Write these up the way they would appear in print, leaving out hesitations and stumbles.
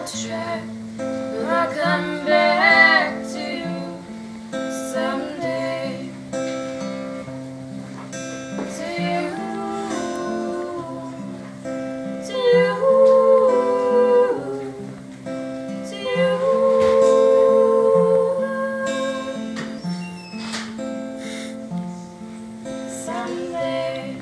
track. Will I come back to you someday? To you, to you, to you. Someday.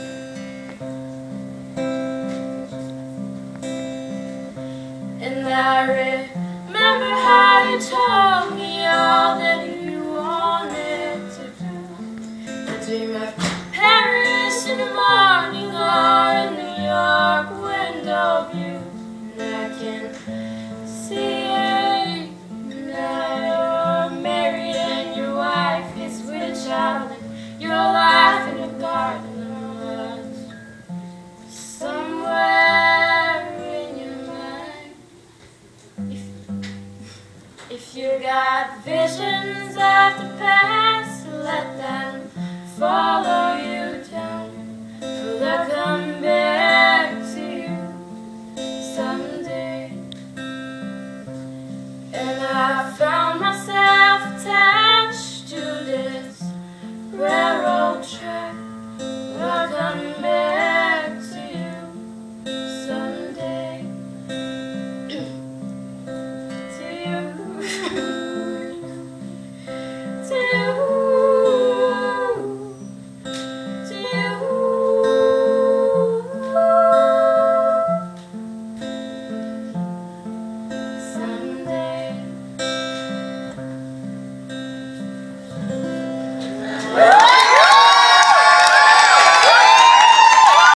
And I remember how you told me all that you wanted to do. I dream of Paris in the morning or a New York window view. And I can see it now. You're married and your wife is with a child, and you're alive in a garden. If you got visions of the past, let them follow.